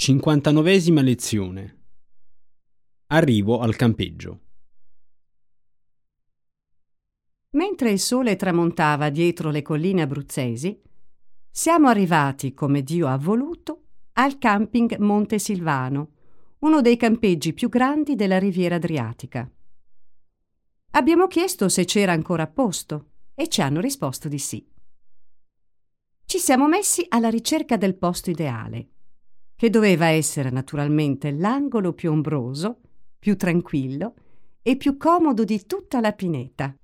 59esima lezione. Arrivo al campeggio. Mentre il sole tramontava dietro le colline abruzzesi, siamo arrivati, come Dio ha voluto, al camping Monte Silvano, uno dei campeggi più grandi della riviera adriatica. Abbiamo chiesto se c'era ancora posto e ci hanno risposto di sì. Ci siamo messi alla ricerca del posto ideale, che doveva essere naturalmente l'angolo più ombroso, più tranquillo e più comodo di tutta la pineta.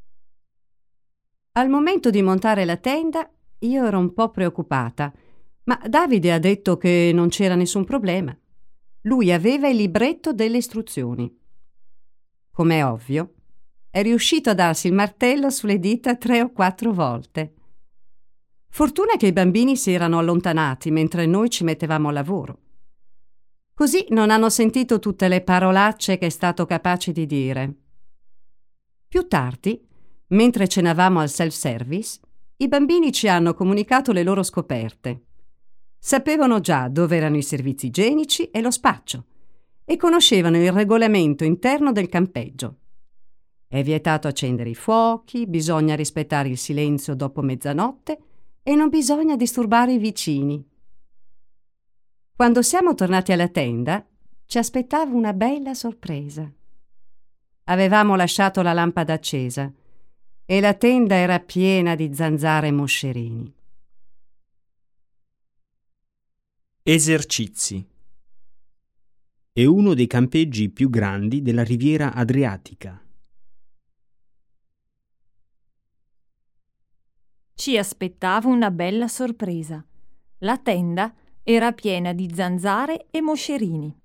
Al momento di montare la tenda io ero un po' preoccupata, ma Davide ha detto che non c'era nessun problema. Lui aveva il libretto delle istruzioni. Come è ovvio, è riuscito a darsi il martello sulle dita 3 o 4 volte. Fortuna che i bambini si erano allontanati mentre noi ci mettevamo al lavoro. Così non hanno sentito tutte le parolacce che è stato capace di dire. Più tardi, mentre cenavamo al self-service, i bambini ci hanno comunicato le loro scoperte. Sapevano già dove erano i servizi igienici e lo spaccio e conoscevano il regolamento interno del campeggio. È vietato accendere i fuochi, bisogna rispettare il silenzio dopo mezzanotte e non bisogna disturbare i vicini. Quando siamo tornati alla tenda, ci aspettava una bella sorpresa. Avevamo lasciato la lampada accesa e la tenda era piena di zanzare e moscerini. Esercizi. È uno dei campeggi più grandi della riviera adriatica. Ci aspettava una bella sorpresa. La tenda era piena di zanzare e moscerini.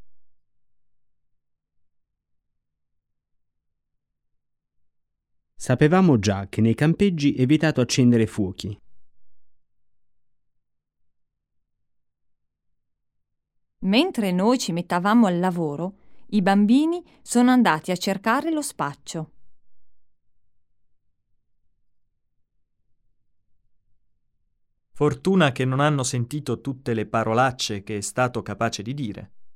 Sapevamo già che nei campeggi è vietato accendere fuochi. Mentre noi ci mettavamo al lavoro, i bambini sono andati a cercare lo spaccio. Fortuna che non hanno sentito tutte le parolacce che è stato capace di dire.